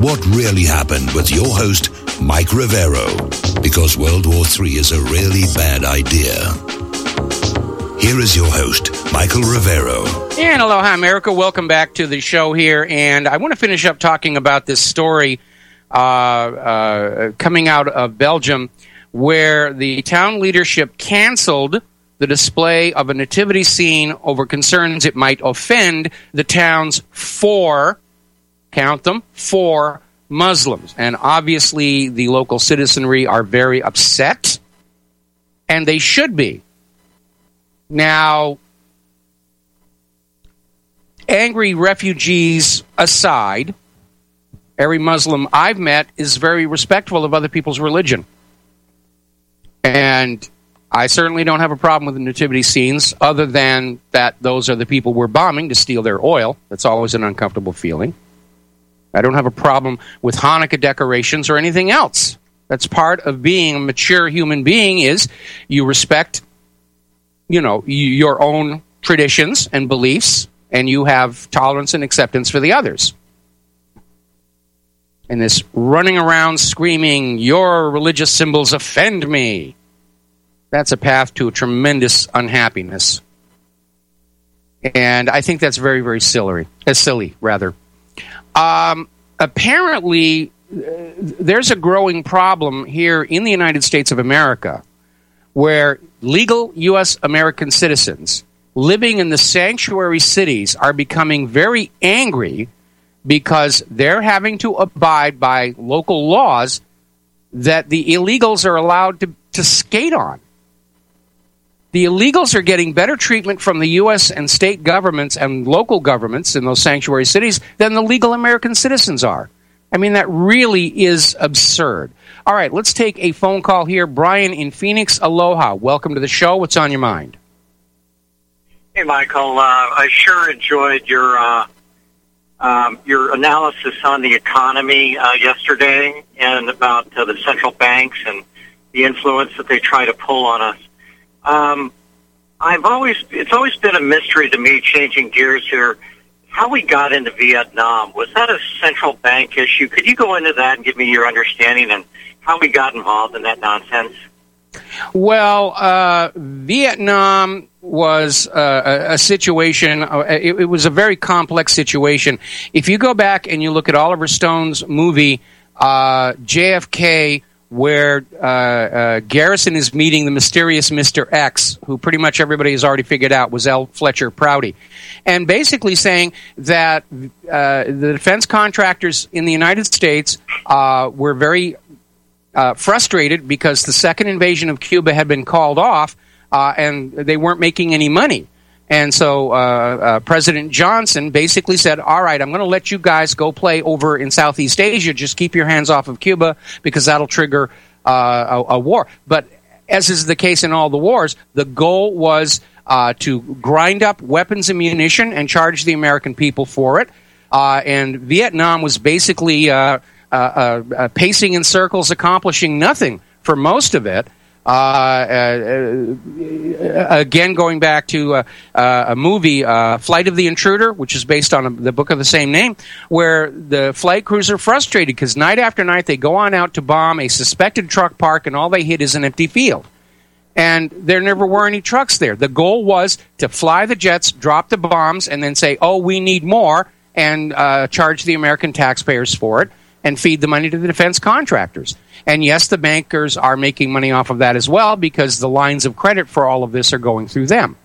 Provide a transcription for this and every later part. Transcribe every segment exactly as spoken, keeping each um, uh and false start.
what really happened with your host, Mike Rivero, because World War Three is a really bad idea. Here is your host, Michael Rivero. And aloha, America. Welcome back to the show here. And I want to finish up talking about this story uh, uh, coming out of Belgium, where the town leadership canceled the display of a nativity scene over concerns it might offend the town's four, count them, four Muslims. And obviously the local citizenry are very upset, and they should be. Now, angry refugees aside, every Muslim I've met is very respectful of other people's religion. And I certainly don't have a problem with the nativity scenes, other than that those are the people we're bombing to steal their oil. That's always an uncomfortable feeling. I don't have a problem with Hanukkah decorations or anything else. That's part of being a mature human being, is you respect, you know, your own traditions and beliefs, and you have tolerance and acceptance for the others. And this running around screaming, your religious symbols offend me, that's a path to a tremendous unhappiness. And I think that's very, very silly, uh, silly rather. Um, apparently, uh, there's a growing problem here in the United States of America where legal U S American citizens living in the sanctuary cities are becoming very angry because they're having to abide by local laws that the illegals are allowed to, to skate on. The illegals are getting better treatment from the U S and state governments and local governments in those sanctuary cities than the legal American citizens are. I mean, that really is absurd. All right, let's take a phone call here. Brian in Phoenix, aloha. Welcome to the show. What's on your mind? Hey, Michael. Uh, I sure enjoyed your uh, um, your analysis on the economy uh, yesterday and about uh, the central banks and the influence that they try to pull on us. Um, I've always it's always been a mystery to me, changing gears here, how we got into Vietnam. Was that a central bank issue? Could you go into that and give me your understanding and how we got involved in that nonsense? Well, uh, Vietnam was uh, a, a situation, uh, it, it was a very complex situation. If you go back and you look at Oliver Stone's movie, uh, J F K, where uh, uh, Garrison is meeting the mysterious Mister X, who pretty much everybody has already figured out was L. Fletcher Prouty, and basically saying that uh, the defense contractors in the United States uh, were very uh, frustrated because the second invasion of Cuba had been called off, uh, and they weren't making any money. And so uh, uh, President Johnson basically said, all right, I'm going to let you guys go play over in Southeast Asia. Just keep your hands off of Cuba because that'll trigger uh, a, a war. But as is the case in all the wars, the goal was uh, to grind up weapons and munition and charge the American people for it. Uh, and Vietnam was basically uh, uh, uh, pacing in circles, accomplishing nothing for most of it. Uh, uh, again, going back to uh, uh, a movie, uh, Flight of the Intruder, which is based on a, the book of the same name, where the flight crews are frustrated because night after night they go on out to bomb a suspected truck park and all they hit is an empty field. And there never were any trucks there. The goal was to fly the jets, drop the bombs, and then say, oh, we need more, and uh, charge the American taxpayers for it and feed the money to the defense contractors. And yes, the bankers are making money off of that as well because the lines of credit for all of this are going through them.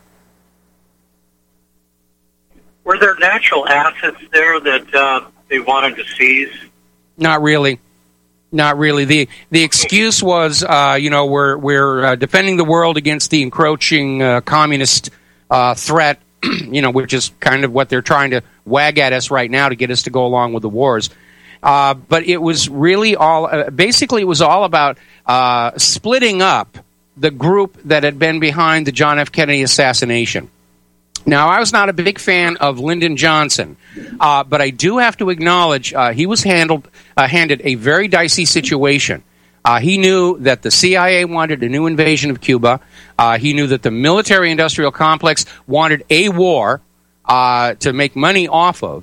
Were there natural assets there that uh, they wanted to seize? Not really. Not really. The the excuse was, uh, you know, we're we're uh, defending the world against the encroaching uh, communist uh, threat, you know, which is kind of what they're trying to wag at us right now to get us to go along with the wars. Uh, but it was really all, uh, basically it was all about uh, splitting up the group that had been behind the John F. Kennedy assassination. Now, I was not a big fan of Lyndon Johnson, uh, but I do have to acknowledge uh, he was handled, uh, handed a very dicey situation. Uh, he knew that the C I A wanted a new invasion of Cuba. Uh, he knew that the military-industrial complex wanted a war uh, to make money off of.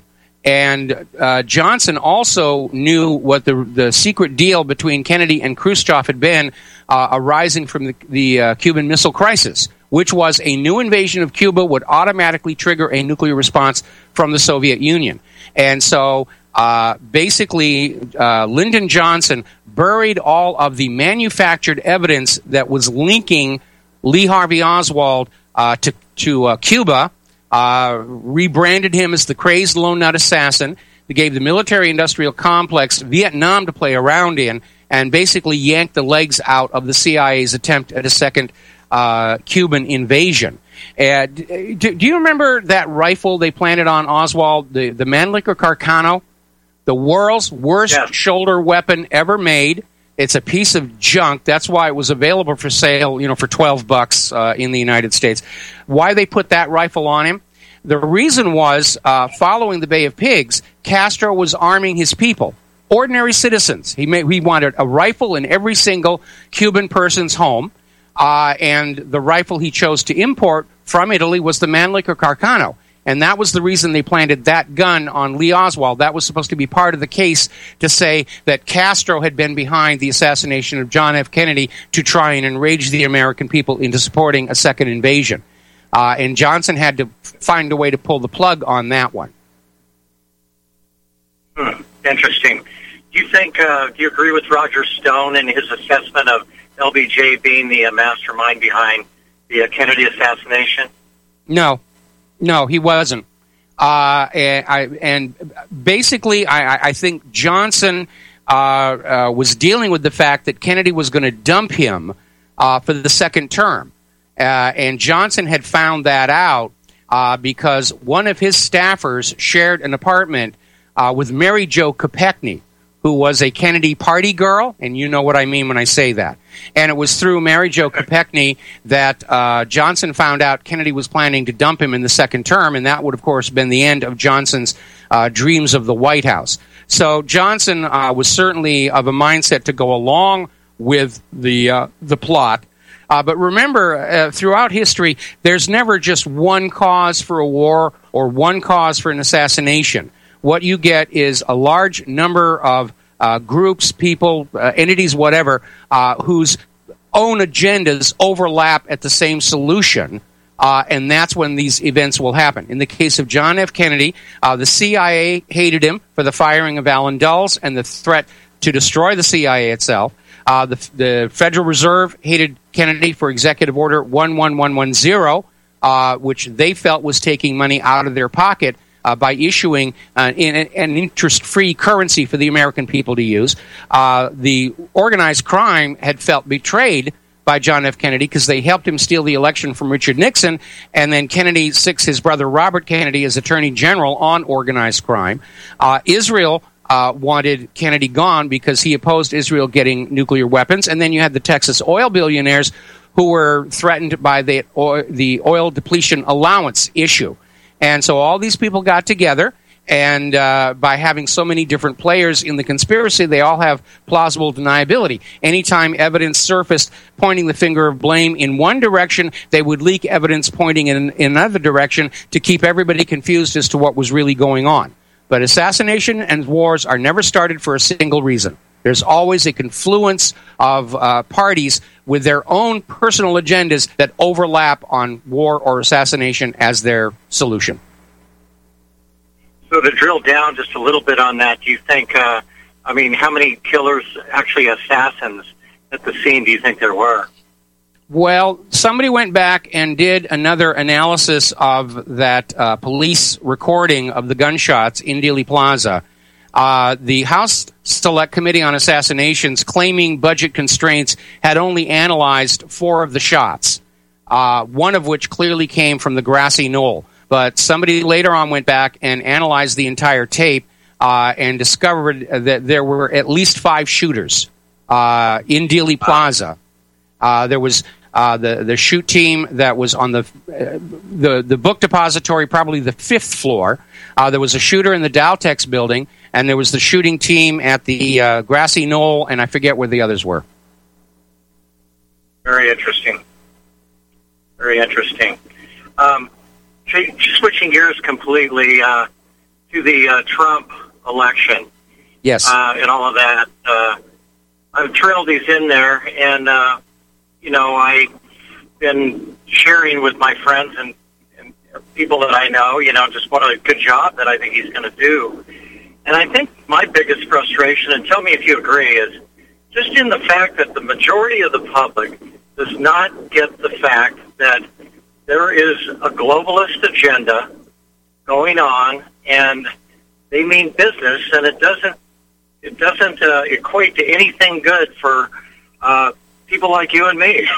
And uh, Johnson also knew what the the secret deal between Kennedy and Khrushchev had been, uh, arising from the, the uh, Cuban Missile Crisis, which was a new invasion of Cuba would automatically trigger a nuclear response from the Soviet Union. And so uh, basically, uh, Lyndon Johnson buried all of the manufactured evidence that was linking Lee Harvey Oswald uh, to, to uh, Cuba, uh, rebranded him as the crazed lone nut assassin. They gave the military-industrial complex Vietnam to play around in, and basically yanked the legs out of the C I A's attempt at a second uh, Cuban invasion. Uh, do, do you remember that rifle they planted on Oswald, the, the Mannlicher Carcano? The world's worst yes. shoulder weapon ever made. It's a piece of junk. That's why it was available for sale, you know, for twelve bucks uh, in the United States. Why they put that rifle on him? The reason was, uh, following the Bay of Pigs, Castro was arming his people, ordinary citizens. He made, he wanted a rifle in every single Cuban person's home, uh, and the rifle he chose to import from Italy was the Mannlicher Carcano. And that was the reason they planted that gun on Lee Oswald. That was supposed to be part of the case to say that Castro had been behind the assassination of John F. Kennedy to try and enrage the American people into supporting a second invasion. Uh, and Johnson had to find a way to pull the plug on that one. Hmm, interesting. Do you think, uh, do you agree with Roger Stone and his assessment of L B J being the uh, mastermind behind the uh, Kennedy assassination? No. No, he wasn't. Uh, and, I, and basically, I, I think Johnson uh, uh, was dealing with the fact that Kennedy was going to dump him uh, for the second term. Uh, and Johnson had found that out uh, because one of his staffers shared an apartment uh, with Mary Jo Kopechne, who was a Kennedy party girl, and you know what I mean when I say that. And it was through Mary Jo Kopechne that uh, Johnson found out Kennedy was planning to dump him in the second term, and that would, of course, have been the end of Johnson's uh, dreams of the White House. So Johnson uh, was certainly of a mindset to go along with the uh, the plot. Uh, but remember, uh, throughout history, there's never just one cause for a war or one cause for an assassination. What you get is a large number of uh, groups, people, uh, entities, whatever, uh, whose own agendas overlap at the same solution, uh, and that's when these events will happen. In the case of John F. Kennedy, uh, the C I A hated him for the firing of Allen Dulles and the threat to destroy the C I A itself. Uh, the, the Federal Reserve hated Kennedy for Executive Order one one one one zero, uh, which they felt was taking money out of their pocket Uh, by issuing uh, in, an interest-free currency for the American people to use. Uh, the organized crime had felt betrayed by John F. Kennedy because they helped him steal the election from Richard Nixon, and then Kennedy six his brother Robert Kennedy as Attorney General on organized crime. Uh, Israel uh, wanted Kennedy gone because he opposed Israel getting nuclear weapons, and then you had the Texas oil billionaires who were threatened by the oil, the oil depletion allowance issue. And so all these people got together, and uh, by having so many different players in the conspiracy, they all have plausible deniability. Anytime evidence surfaced pointing the finger of blame in one direction, they would leak evidence pointing in, in another direction to keep everybody confused as to what was really going on. But assassination and wars are never started for a single reason. There's always a confluence of uh, parties with their own personal agendas that overlap on war or assassination as their solution. So to drill down just a little bit on that, do you think, uh, I mean, how many killers, actually assassins, at the scene do you think there were? Well, somebody went back and did another analysis of that uh, police recording of the gunshots in Dealey Plaza. Uh, the House Select Committee on Assassinations, claiming budget constraints, had only analyzed four of the shots, uh, one of which clearly came from the grassy knoll. But somebody later on went back and analyzed the entire tape uh, and discovered that there were at least five shooters uh, in Dealey Plaza. Uh, there was uh, the the shoot team that was on the uh, the the book depository, probably the fifth floor. Uh, there was a shooter in the Daltex building, and there was the shooting team at the uh, grassy knoll, and I forget where the others were. Very interesting. Very interesting. Um, switching gears completely, uh, to the uh, Trump election. Yes. Uh, and all of that. Uh, I'm thrilled he's in there, and, uh, you know, I've been sharing with my friends and, and people that I know, you know, just what a good job that I think he's going to do. And I think my biggest frustration, and tell me if you agree, is just in the fact that the majority of the public does not get the fact that there is a globalist agenda going on, and they mean business, and it doesn't it doesn't uh, equate to anything good for uh, people like you and me.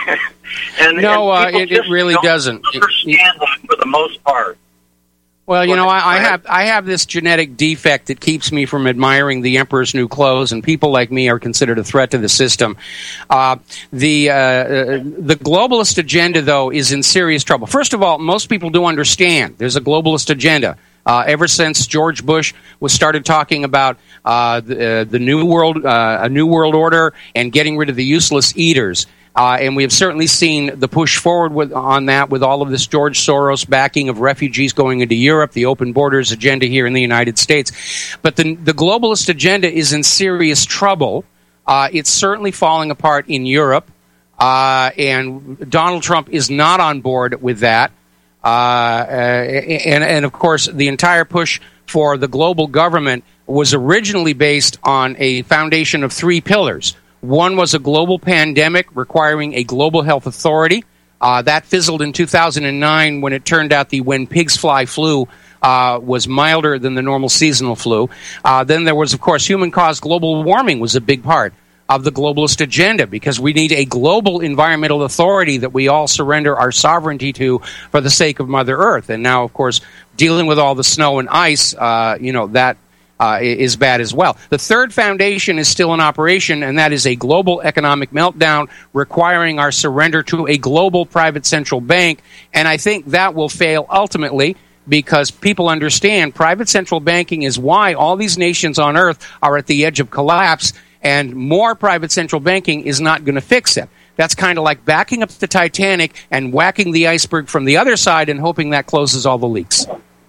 and no, and uh, it, it really don't doesn't. Understand it, that for the most part. Well, you Go know, ahead. I, I have I have this genetic defect that keeps me from admiring the emperor's new clothes, and people like me are considered a threat to the system. Uh, the uh, the globalist agenda, though, is in serious trouble. First of all, most people do understand there's a globalist agenda. Uh, ever since George Bush was started talking about uh, the, uh, the new world, uh, a new world order, and getting rid of the useless eaters. Uh, and we have certainly seen the push forward with, on that with all of this George Soros backing of refugees going into Europe, the open borders agenda here in the United States. But the, the globalist agenda is in serious trouble. Uh, it's certainly falling apart in Europe, uh, and Donald Trump is not on board with that. Uh, and, and, of course, the entire push for the global government was originally based on a foundation of three pillars. One was a global pandemic requiring a global health authority. Uh, that fizzled in two thousand nine when it turned out the when pigs fly flu uh, was milder than the normal seasonal flu. Uh, then there was, of course, human-caused global warming was a big part of the globalist agenda, because we need a global environmental authority that we all surrender our sovereignty to for the sake of Mother Earth. And now, of course, dealing with all the snow and ice, uh, you know, that uh, is bad as well. The third foundation is still in operation, and that is a global economic meltdown requiring our surrender to a global private central bank. And I think that will fail ultimately, because people understand private central banking is why all these nations on Earth are at the edge of collapse. And more private central banking is not going to fix it. That's kind of like backing up the Titanic and whacking the iceberg from the other side and hoping that closes all the leaks.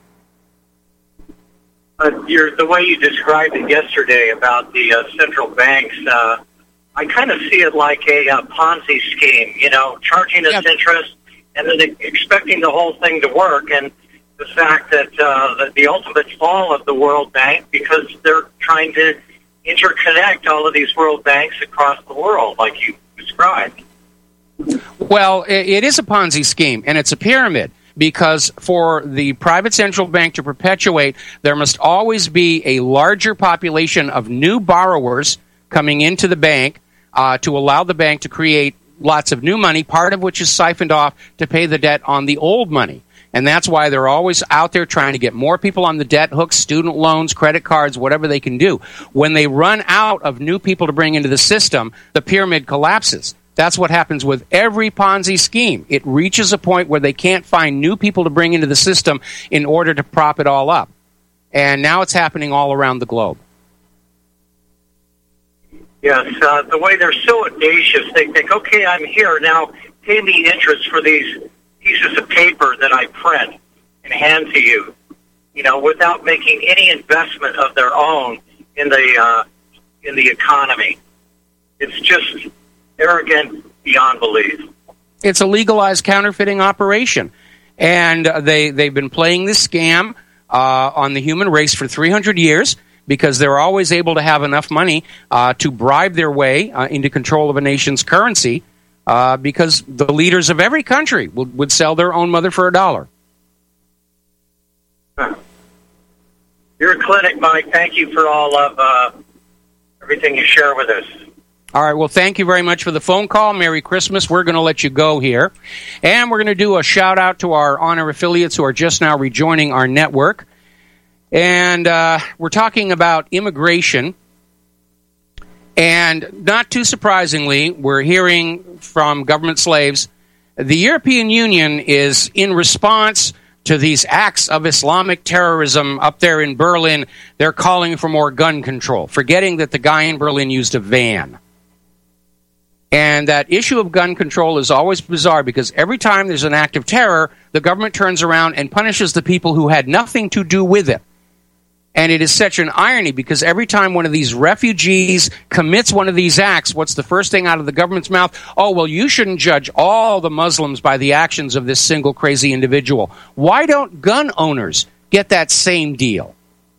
Uh, you're, the way you described it yesterday about the uh, central banks, uh, I kind of see it like a uh, Ponzi scheme, you know, charging us Yeah. interest and then expecting the whole thing to work. And the fact that uh, the, the ultimate fall of the World Bank, because they're trying to interconnect all of these world banks across the world, like you described. Well, it is a Ponzi scheme, and it's a pyramid, because for the private central bank to perpetuate, there must always be a larger population of new borrowers coming into the bank uh, to allow the bank to create lots of new money, part of which is siphoned off to pay the debt on the old money. And that's why they're always out there trying to get more people on the debt hook, student loans, credit cards, whatever they can do. When they run out of new people to bring into the system, the pyramid collapses. That's what happens with every Ponzi scheme. It reaches a point where they can't find new people to bring into the system in order to prop it all up. And now it's happening all around the globe. Yes, uh, the way they're so audacious, they think, okay, I'm here, now pay me interest for these pieces of paper that I print and hand to you, you know, without making any investment of their own in the uh, in the economy. It's just arrogant beyond belief. It's a legalized counterfeiting operation, and uh, they they've been playing this scam uh, on the human race for three hundred years, because they're always able to have enough money uh, to bribe their way uh, into control of a nation's currency. Uh, because the leaders of every country would, would sell their own mother for a dollar. You're a clinic, Mike. Thank you for all of uh, everything you share with us. All right, well, thank you very much for the phone call. Merry Christmas. We're going to let you go here. And we're going to do a shout-out to our honor affiliates who are just now rejoining our network. And uh, we're talking about immigration. And not too surprisingly, we're hearing from government slaves, the European Union is in response to these acts of Islamic terrorism up there in Berlin. They're calling for more gun control, forgetting that the guy in Berlin used a van. And that issue of gun control is always bizarre, because every time there's an act of terror, the government turns around and punishes the people who had nothing to do with it. And it is such an irony because every time one of these refugees commits one of these acts, what's the first thing out of the government's mouth? Oh, well, you shouldn't judge all the Muslims by the actions of this single crazy individual. Why don't gun owners get that same deal?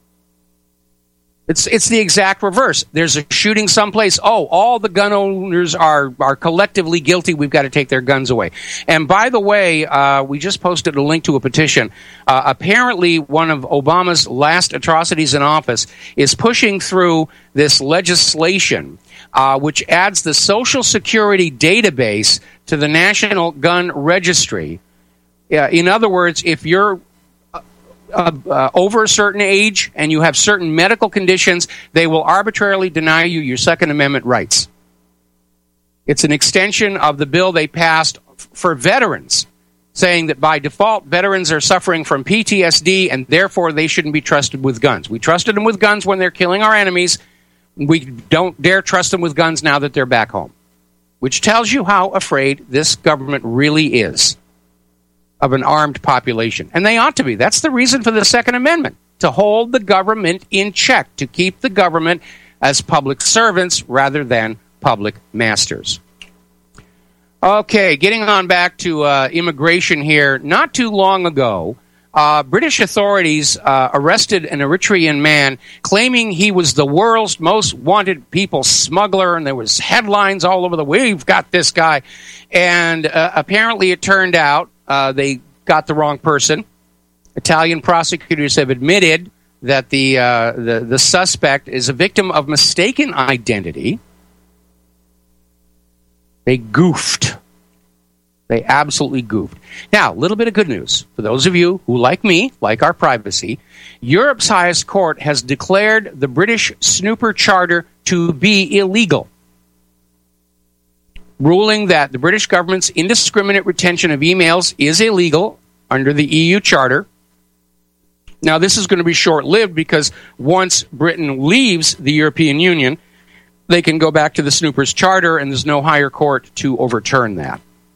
It's it's the exact reverse. There's a shooting someplace. Oh, all the gun owners are, are collectively guilty. We've got to take their guns away. And by the way, uh, we just posted a link to a petition. Uh, apparently, one of Obama's last atrocities in office is pushing through this legislation, uh, which adds the Social Security database to the National Gun Registry. Uh, in other words, if you're Uh, uh, over a certain age and you have certain medical conditions, they will arbitrarily deny you your Second Amendment rights. It's an extension of the bill they passed f- for veterans, saying that by default, veterans are suffering from P T S D and therefore they shouldn't be trusted with guns. We trusted them with guns when they're killing our enemies. We don't dare trust them with guns now that they're back home, which tells you how afraid this government really is of an armed population. And they ought to be. That's the reason for the Second Amendment, to hold the government in check, to keep the government as public servants rather than public masters. Okay, getting on back to uh, immigration here. Not too long ago, uh, British authorities uh, arrested an Eritrean man claiming he was the world's most wanted people smuggler, and there was headlines all over the we've got this guy. And uh, apparently it turned out Uh, they got the wrong person. Italian prosecutors have admitted that the, uh, the the suspect is a victim of mistaken identity. They goofed. They absolutely goofed. Now, a little bit of good news. For those of you who, like me, like our privacy, Europe's highest court has declared the British snooper charter to be illegal, ruling that the British government's indiscriminate retention of emails is illegal under the E U Charter. Now, this is going to be short-lived because once Britain leaves the European Union, they can go back to the Snoopers Charter, and there's no higher court to overturn that.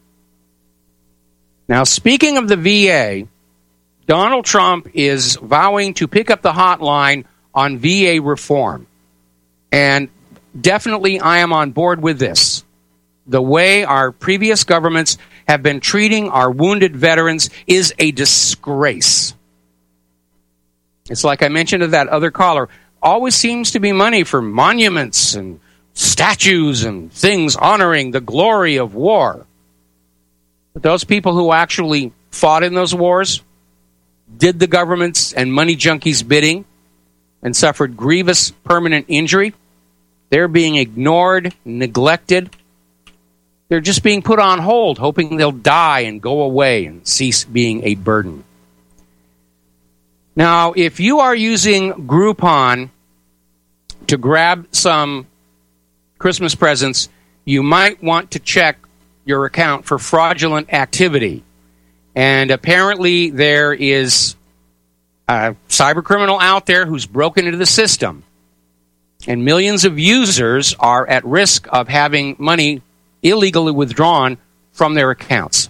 Now, speaking of the V A, Donald Trump is vowing to pick up the hotline on V A reform. And definitely I am on board with this. The way our previous governments have been treating our wounded veterans is a disgrace. It's like I mentioned to that other caller. Always seems to be money for monuments and statues and things honoring the glory of war. But those people who actually fought in those wars, did the government's and money junkies' bidding, and suffered grievous permanent injury, they're being ignored, neglected. They're just being put on hold, hoping they'll die and go away and cease being a burden. Now, if you are using Groupon to grab some Christmas presents, you might want to check your account for fraudulent activity. And apparently there is a cybercriminal out there who's broken into the system. And millions of users are at risk of having money illegally withdrawn from their accounts.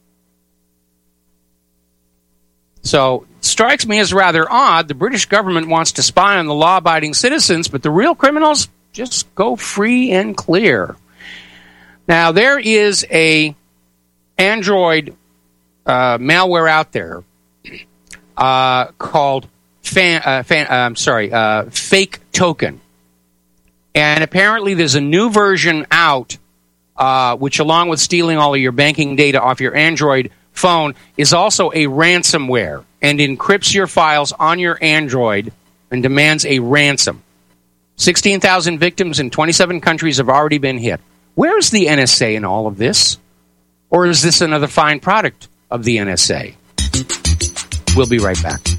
So, it strikes me as rather odd. The British government wants to spy on the law-abiding citizens, but the real criminals just go free and clear. Now, there is a Android uh, malware out there uh, called fan, uh, fan, uh, I'm sorry, uh, Fake Token. And apparently there's a new version out Uh, which, along with stealing all of your banking data off your Android phone, is also a ransomware and encrypts your files on your Android and demands a ransom. sixteen thousand victims in twenty-seven countries have already been hit. Where is the N S A in all of this? Or is this another fine product of the N S A? We'll be right back.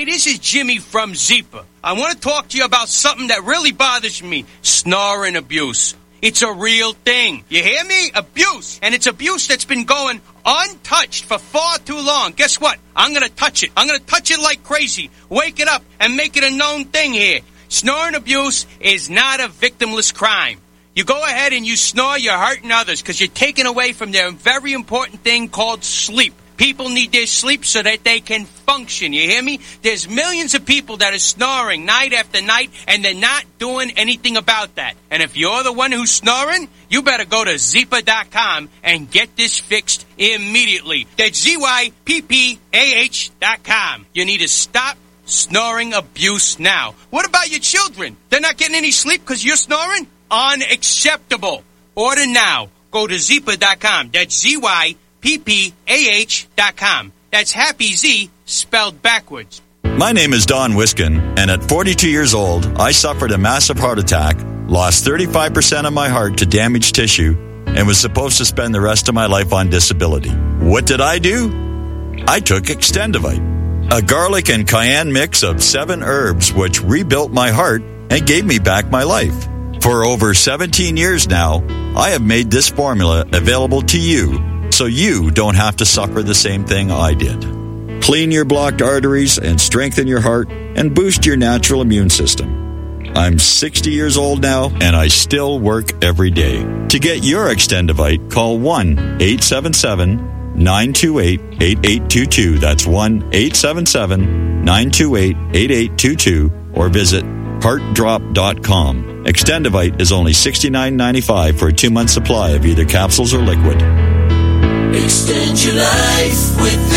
Hey, this is Jimmy from Zipa. I want to talk to you about something that really bothers me, snoring abuse. It's a real thing. You hear me? Abuse. And it's abuse that's been going untouched for far too long. Guess what? I'm going to touch it. I'm going to touch it like crazy. Wake it up and make it a known thing here. Snoring abuse is not a victimless crime. You go ahead and you snore, you're hurting others because you're taking away from their very important thing called sleep. People need their sleep so that they can function. You hear me? There's millions of people that are snoring night after night, and they're not doing anything about that. And if you're the one who's snoring, you better go to Zipa dot com and get this fixed immediately. That's Z Y P P A H dot com. You need to stop snoring abuse now. What about your children? They're not getting any sleep because you're snoring? Unacceptable. Order now. Go to Zipa dot com. That's Z Y P P A H dot com. That's Happy Z spelled backwards. My name is Don Wiskin, and at forty-two years old, I suffered a massive heart attack, lost thirty-five percent of my heart to damaged tissue, and was supposed to spend the rest of my life on disability. What did I do? I took Extendivite, a garlic and cayenne mix of seven herbs which rebuilt my heart and gave me back my life. For over seventeen years now, I have made this formula available to you, so you don't have to suffer the same thing I did. Clean your blocked arteries and strengthen your heart and boost your natural immune system. I'm sixty years old now, and I still work every day. To get your Extendivite, call one eight seven seven, nine two eight, eight eight two two. That's one eight seven seven, nine two eight, eight eight two two, or visit heart drop dot com. Extendivite is only sixty-nine ninety-five for a two-month supply of either capsules or liquid. Extend your life with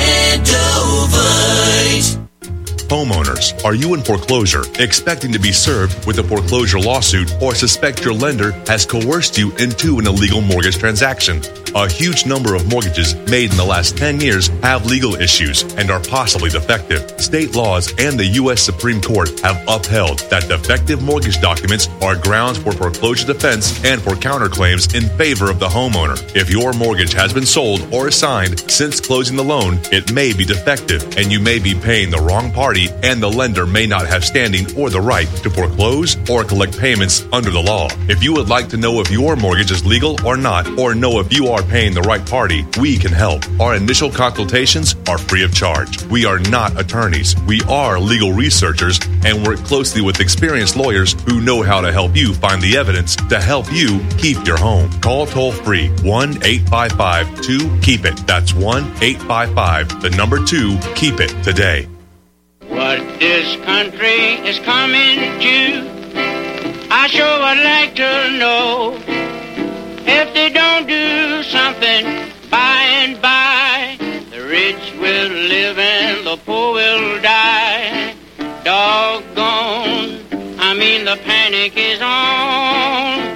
Extendovite. Homeowners, are you in foreclosure, expecting to be served with a foreclosure lawsuit, or suspect your lender has coerced you into an illegal mortgage transaction? A huge number of mortgages made in the last ten years have legal issues and are possibly defective. State laws and the U S Supreme Court have upheld that defective mortgage documents are grounds for foreclosure defense and for counterclaims in favor of the homeowner. If your mortgage has been sold or assigned since closing the loan, it may be defective and you may be paying the wrong party, and the lender may not have standing or the right to foreclose or collect payments under the law. If you would like to know if your mortgage is legal or not, or know if you are paying the right party, we can help. Our initial consultations are free of charge. We are not attorneys. We are legal researchers and work closely with experienced lawyers who know how to help you find the evidence to help you keep your home. Call toll free one eight five five two keep it. That's one eight five five, the number two, keep it today. What this country is coming to, I sure would like to know. If they don't do something by and by, the rich will live and the poor will die. Doggone, I mean the panic is on.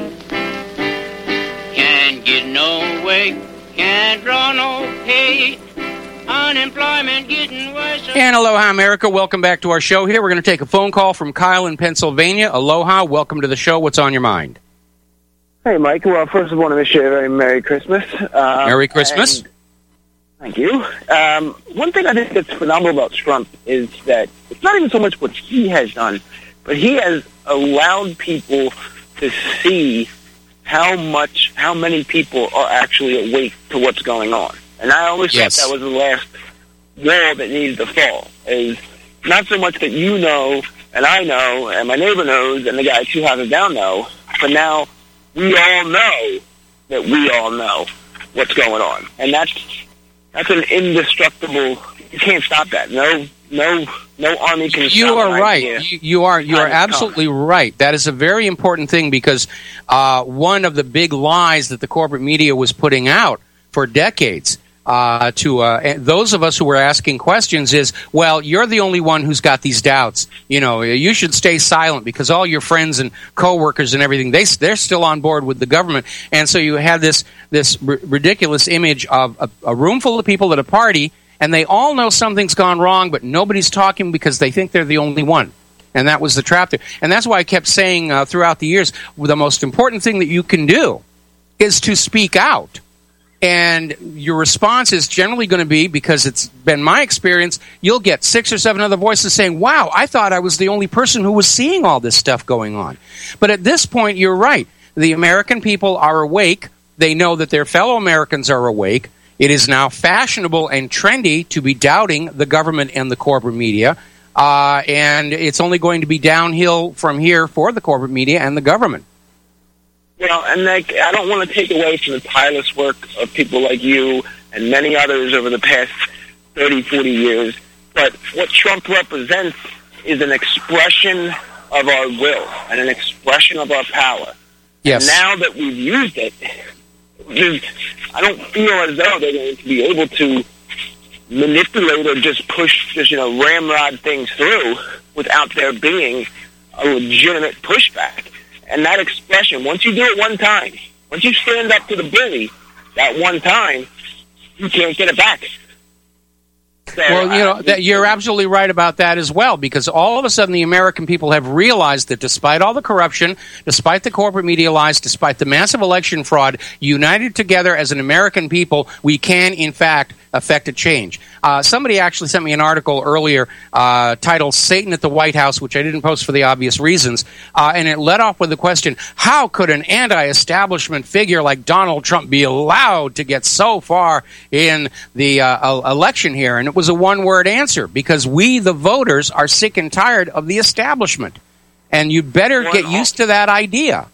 Can't get no way, can't draw no pay. Unemployment getting worse. And aloha, America. Welcome back to our show here. We're going to take a phone call from Kyle in Pennsylvania. Aloha. Welcome to the show. What's on your mind? Hey, Mike. Well, first of all, I want to wish you a very Merry Christmas. Uh, Merry Christmas. Thank you. Um, one thing I think that's phenomenal about Trump is that it's not even so much what he has done, but he has allowed people to see how much, how many people are actually awake to what's going on. And I always yes. thought that was the last wall that needed to fall. Is not so much that you know, and I know, and my neighbor knows, and the guy two houses down know, but now we all know that we all know what's going on. And that's that's an indestructible, you can't stop that. No no no army can you stop are right. You, you are you are absolutely right. That is a very important thing because uh, one of the big lies that the corporate media was putting out for decades Uh, to uh, those of us who were asking questions is, well, you're the only one who's got these doubts. You know, you should stay silent because all your friends and coworkers and everything, they, they're still on board with the government. And so you have this this r- ridiculous image of a, a room full of people at a party, and they all know something's gone wrong, but nobody's talking because they think they're the only one. And that was the trap there. And that's why I kept saying uh, throughout the years, the most important thing that you can do is to speak out. And your response is generally going to be, because it's been my experience, you'll get six or seven other voices saying, wow, I thought I was the only person who was seeing all this stuff going on. But at this point, you're right. The American people are awake. They know that their fellow Americans are awake. It is now fashionable and trendy to be doubting the government and the corporate media. Uh, and it's only going to be downhill from here for the corporate media and the government. You know, and like, I don't want to take away from the tireless work of people like you and many others over the past thirty, forty years, but what Trump represents is an expression of our will and an expression of our power. Yes. And now that we've used it, I don't feel as though they're going to be able to manipulate or just push, just, you know, ramrod things through without there being a legitimate pushback. And that expression, once you do it one time, once you stand up to the bully that one time, you can't get it back. So, well, you know, uh, that you're absolutely right about that as well, because all of a sudden the American people have realized that despite all the corruption, despite the corporate media lies, despite the massive election fraud, united together as an American people, we can, in fact, affect a change. Uh, somebody actually sent me an article earlier uh, titled Satan at the White House, which I didn't post for the obvious reasons, uh, and it led off with the question, how could an anti-establishment figure like Donald Trump be allowed to get so far in the uh, election here? And it was a one-word answer, because we, the voters, are sick and tired of the establishment. And you'd better well, get used to that idea.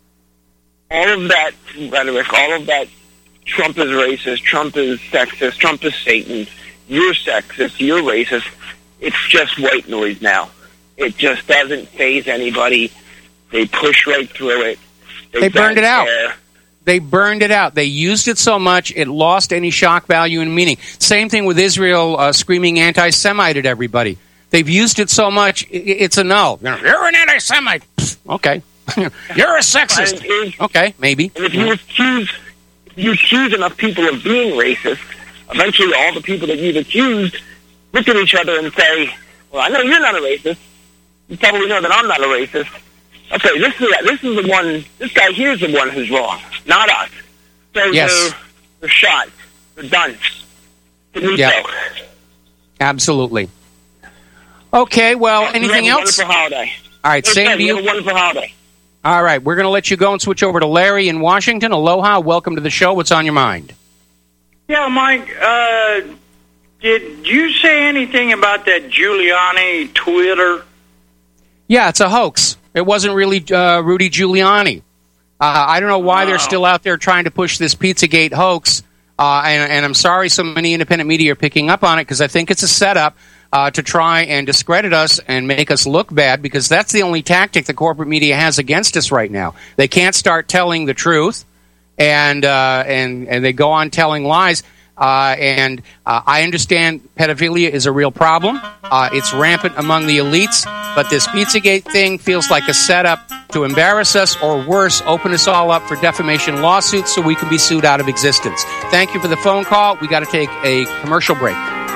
All of that rhetoric, all of that Trump is racist, Trump is sexist, Trump is Satan, you're sexist, you're racist, it's just white noise now. It just doesn't faze anybody. They push right through it. They, they burned it out. Care. They burned it out. They used it so much, it lost any shock value and meaning. Same thing with Israel uh, screaming anti-Semite at everybody. They've used it so much, it's a null. You're an anti-Semite. Okay. You're a sexist. If, okay, maybe. And if you accuse, if you accuse enough people of being racist, eventually all the people that you've accused look at each other and say, well, I know you're not a racist. You probably know that I'm not a racist. Okay, this is this is the one. This guy here is the one who's wrong, not us. So yes. they're, they're shot. They're done. Yeah. Absolutely. Okay. Well, well anything you have else? A wonderful holiday. All right. Okay, Same to you. Have a wonderful holiday. All right. We're going to let you go and switch over to Larry in Washington. Aloha. Welcome to the show. What's on your mind? Yeah, Mike. Uh, did you say anything about that Giuliani Twitter? Yeah, it's a hoax. It wasn't really uh, Rudy Giuliani. Uh, I don't know why oh. they're still out there trying to push this Pizzagate hoax, uh, and, and I'm sorry so many independent media are picking up on it, because I think it's a setup uh, to try and discredit us and make us look bad, because that's the only tactic the corporate media has against us right now. They can't start telling the truth, and uh, and, and they go on telling lies. Uh, and uh, I understand pedophilia is a real problem. Uh, it's rampant among the elites. But this Pizzagate thing feels like a setup to embarrass us, or worse, open us all up for defamation lawsuits so we can be sued out of existence. Thank you for the phone call. We got to take a commercial break.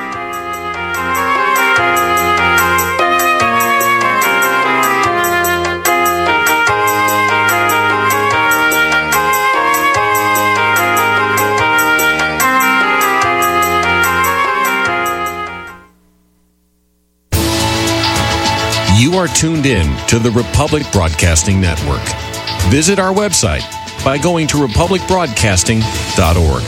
You are tuned in to the Republic Broadcasting Network. Visit our website by going to republic broadcasting dot org.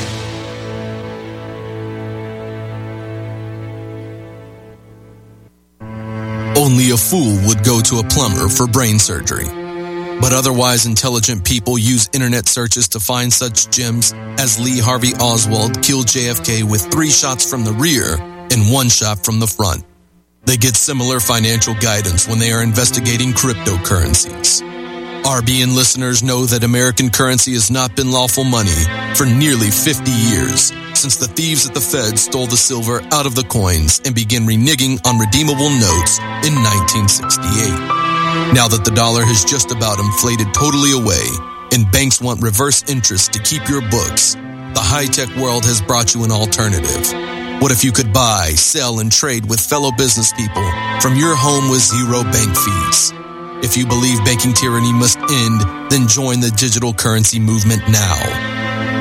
Only a fool would go to a plumber for brain surgery. But otherwise intelligent people use internet searches to find such gems as Lee Harvey Oswald killed J F K with three shots from the rear and one shot from the front. They get similar financial guidance when they are investigating cryptocurrencies. R B N listeners know that American currency has not been lawful money for nearly fifty years, since the thieves at the Fed stole the silver out of the coins and began reneging on redeemable notes in nineteen sixty-eight. Now that the dollar has just about inflated totally away and banks want reverse interest to keep your books, the high-tech world has brought you an alternative. What if you could buy, sell, and trade with fellow business people from your home with zero bank fees? If you believe banking tyranny must end, then join the digital currency movement now.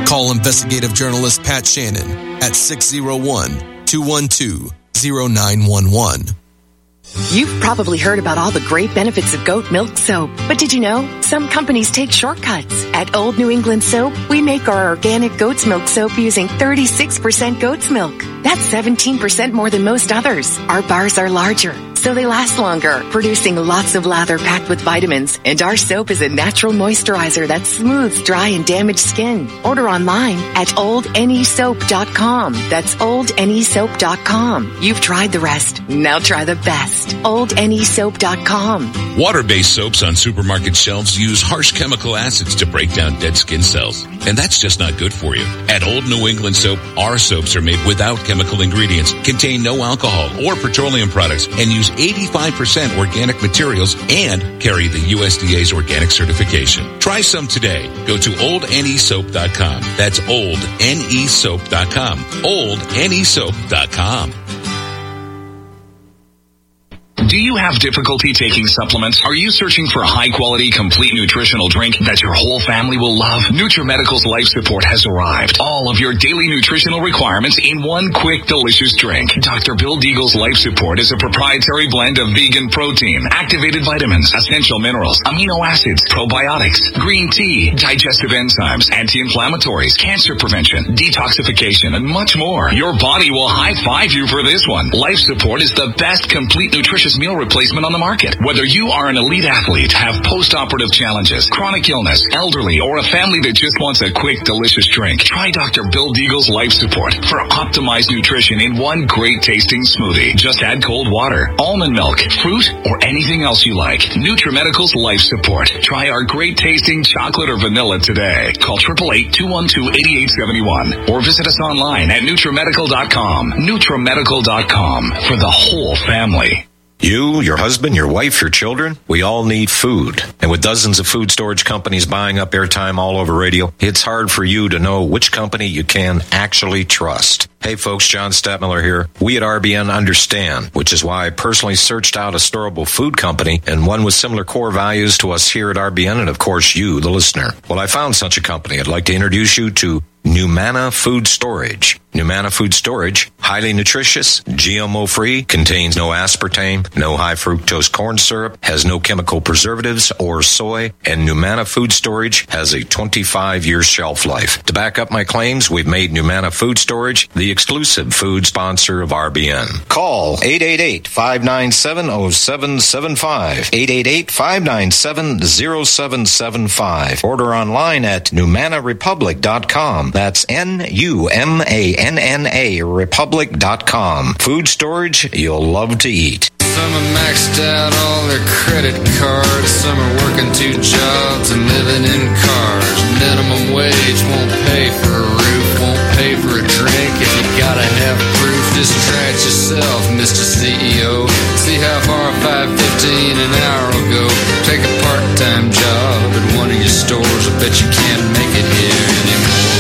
Call investigative journalist Pat Shannon at six oh one, two one two, oh nine one one. You've probably heard about all the great benefits of goat milk soap, but did you know some companies take shortcuts? At Old New England Soap, we make our organic goat's milk soap using thirty-six percent goat's milk. That's seventeen percent more than most others. Our bars are larger, so they last longer, producing lots of lather packed with vitamins. And our soap is a natural moisturizer that smooths dry and damaged skin. Order online at old n e soap dot com. That's old n e soap dot com. You've tried the rest. Now try the best. old n e soap dot com. Water-based soaps on supermarket shelves use harsh chemical acids to break down dead skin cells. And that's just not good for you. At Old New England Soap, our soaps are made without chemical ingredients, contain no alcohol or petroleum products, and use eighty-five percent organic materials and carry the U S D A's organic certification. Try some today. Go to old n e soap dot com. That's old n e soap dot com. old n e soap dot com. Do you have difficulty taking supplements? Are you searching for a high-quality, complete nutritional drink that your whole family will love? NutriMedical's Life Support has arrived. All of your daily nutritional requirements in one quick, delicious drink. Doctor Bill Deagle's Life Support is a proprietary blend of vegan protein, activated vitamins, essential minerals, amino acids, probiotics, green tea, digestive enzymes, anti-inflammatories, cancer prevention, detoxification, and much more. Your body will high-five you for this one. Life Support is the best complete nutritious meal replacement on the market. Whether you are an elite athlete, have post-operative challenges, chronic illness, elderly, or a family that just wants a quick, delicious drink, try Doctor Bill Deagle's Life Support for optimized nutrition in one great-tasting smoothie. Just add cold water, almond milk, fruit, or anything else you like. NutriMedical's Life Support. Try our great-tasting chocolate or vanilla today. Call eight eight eight, two one two, eight eight seven one or visit us online at NutriMedical dot com. NutriMedical dot com for the whole family. You, your husband, your wife, your children, we all need food. And with dozens of food storage companies buying up airtime all over radio, it's hard for you to know which company you can actually trust. Hey folks, John Stadtmiller here. We at R B N understand, which is why I personally searched out a storable food company and one with similar core values to us here at R B N and of course you, the listener. Well, I found such a company. I'd like to introduce you to Numana Food Storage. Numana Food Storage, highly nutritious, G M O-free, contains no aspartame, no high fructose corn syrup, has no chemical preservatives or soy, and Numana Food Storage has a twenty-five year shelf life. To back up my claims, we've made Numana Food Storage the exclusive food sponsor of R B N. Call eight eight eight, five nine seven, zero seven seven five, eight eight eight, five nine seven, zero seven seven five. Order online at numana republic dot com. That's N U M A N N A republic dot com. Food storage you'll love to eat. Some are maxed out all their credit cards. Some are working two jobs and living in cars. Minimum wage won't pay for a roof, won't pay for a drink. If you gotta have proof, just try it yourself, Mister C E O. See how far five fifteen an hour will go. Take a part-time job at one of your stores. I bet you can't make it here anymore.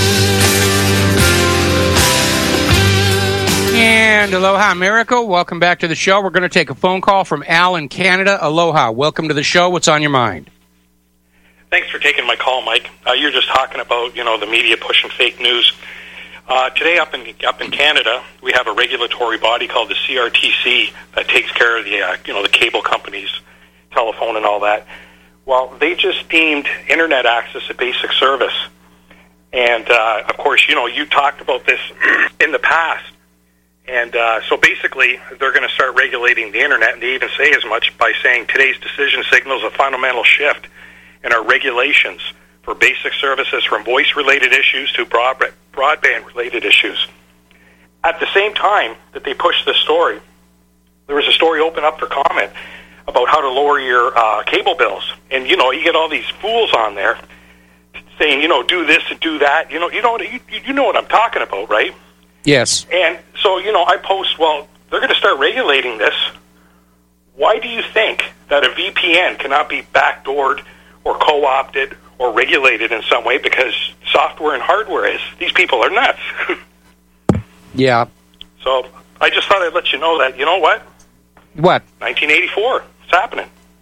And aloha, America. Welcome back to the show. We're going to take a phone call from Al in Canada. Aloha. Welcome to the show. What's on your mind? Thanks for taking my call, Mike. Uh, you're just talking about, you know, the media pushing fake news. Uh, today up in up in Canada, we have a regulatory body called the C R T C that takes care of the, uh, you know, the cable companies, telephone and all that. Well, they just deemed Internet access a basic service. And, uh, of course, you know, you talked about this in the past. And uh, so basically, they're going to start regulating the Internet, and they even say as much by saying today's decision signals a fundamental shift in our regulations for basic services from voice-related issues to broad, broadband-related issues. At the same time that they pushed this story, there was a story open up for comment about how to lower your uh, cable bills. And, you know, you get all these fools on there saying, you know, do this and do that. You know, you know, you, you know what I'm talking about, right? Yes. And so, you know, I post, well, they're going to start regulating this. Why do you think that a V P N cannot be backdoored or co-opted or regulated in some way? Because software and hardware is. These people are nuts. Yeah. So I just thought I'd let you know that, you know what? What? nineteen eighty-four. It's happening.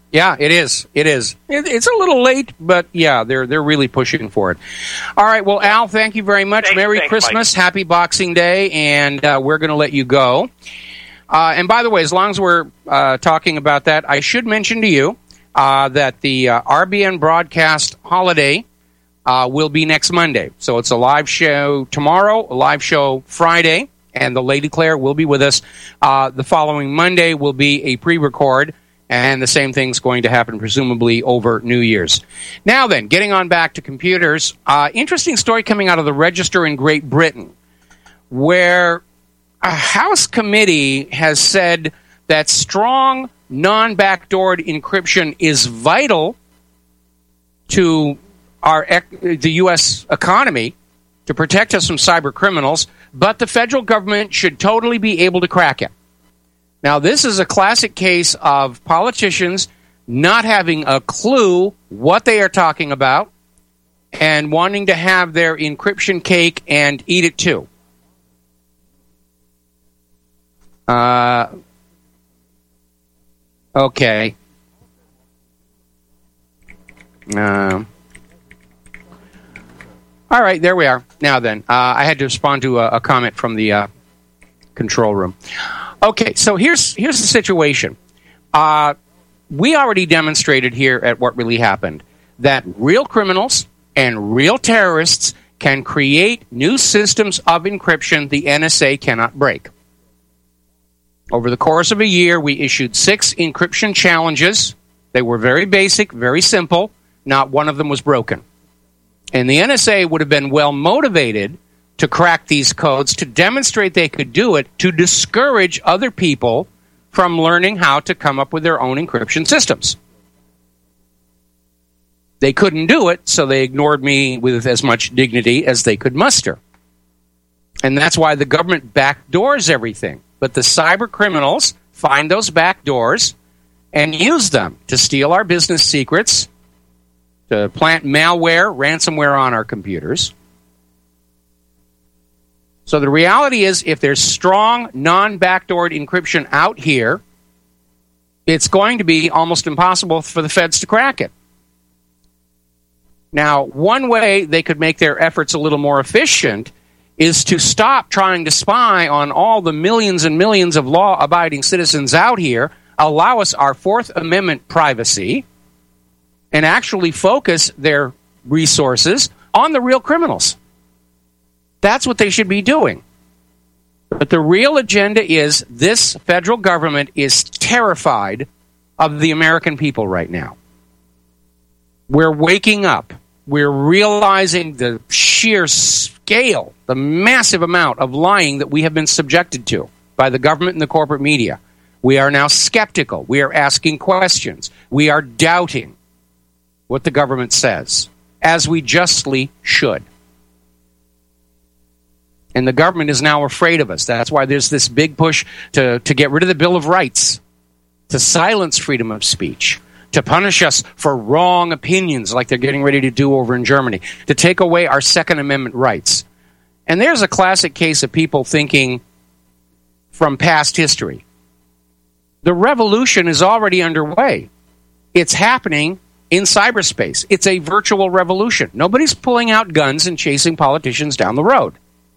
Yeah, it is. It is. It, it's a little late, but yeah, they're they're really pushing for it. All right. Well, Al, thank you very much. Thanks, Merry thanks, Christmas, Mike. Happy Boxing Day, and uh, we're going to let you go. Uh, and by the way, as long as we're uh, talking about that, I should mention to you uh, that the uh, R B N broadcast holiday uh, will be next Monday. So it's a live show tomorrow, a live show Friday, and the Lady Claire will be with us. Uh, the following Monday will be a pre-record. And the same thing's going to happen, presumably, over New Year's. Now then, getting on back to computers, uh, interesting story coming out of the Register in Great Britain, where a House committee has said that strong, non-backdoored encryption is vital to our ec- the U S economy to protect us from cyber criminals, but the federal government should totally be able to crack it. Now, this is a classic case of politicians not having a clue what they are talking about and wanting to have their encryption cake and eat it too. Uh, okay. Uh, all right, there we are. Now then, uh, I had to respond to a, a comment from the uh, control room. Okay, so here's here's the situation. Uh, we already demonstrated here at What Really Happened that real criminals and real terrorists can create new systems of encryption the N S A cannot break. Over the course of a year, we issued six encryption challenges. They were very basic, very simple. Not one of them was broken. And the N S A would have been well motivated to crack these codes, to demonstrate they could do it, to discourage other people from learning how to come up with their own encryption systems. They couldn't do it, so they ignored me with as much dignity as they could muster. And that's why the government backdoors everything. But the cyber criminals find those backdoors and use them to steal our business secrets, to plant malware, ransomware on our computers. So the reality is, if there's strong, non-backdoored encryption out here, it's going to be almost impossible for the feds to crack it. Now, one way they could make their efforts a little more efficient is to stop trying to spy on all the millions and millions of law-abiding citizens out here, allow us our Fourth Amendment privacy, and actually focus their resources on the real criminals. That's what they should be doing. But the real agenda is this federal government is terrified of the American people right now. We're waking up. We're realizing the sheer scale, the massive amount of lying that we have been subjected to by the government and the corporate media. We are now skeptical. We are asking questions. We are doubting what the government says, as we justly should. And the government is now afraid of us. That's why there's this big push to, to get rid of the Bill of Rights, to silence freedom of speech, to punish us for wrong opinions like they're getting ready to do over in Germany, to take away our Second Amendment rights. And there's a classic case of people thinking from past history. The revolution is already underway. It's happening in cyberspace. It's a virtual revolution. Nobody's pulling out guns and chasing politicians down the road.